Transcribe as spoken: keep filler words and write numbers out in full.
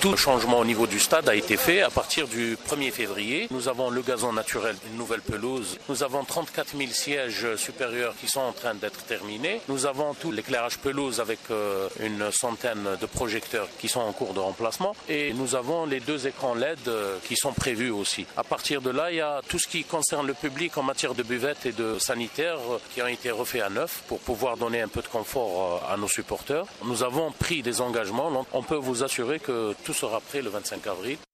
Tout changement au niveau du stade a été fait à partir du premier février. Nous avons le gazon naturel, une nouvelle pelouse. Nous avons trente-quatre mille sièges supérieurs qui sont en train d'être terminés. Nous avons tout l'éclairage pelouse avec euh, une centaine de projecteurs qui sont en cours de remplacement. Et nous avons les deux écrans L E D euh, qui sont prévus aussi. À partir de là, il y a tout ce qui concerne le public en matière de buvette et de sanitaire euh, qui ont été refaits à neuf pour pouvoir donner un peu de confort euh, à nos supporters. Nous avons pris des engagements. On peut vous assurer que tout sera prêt le vingt-cinq avril.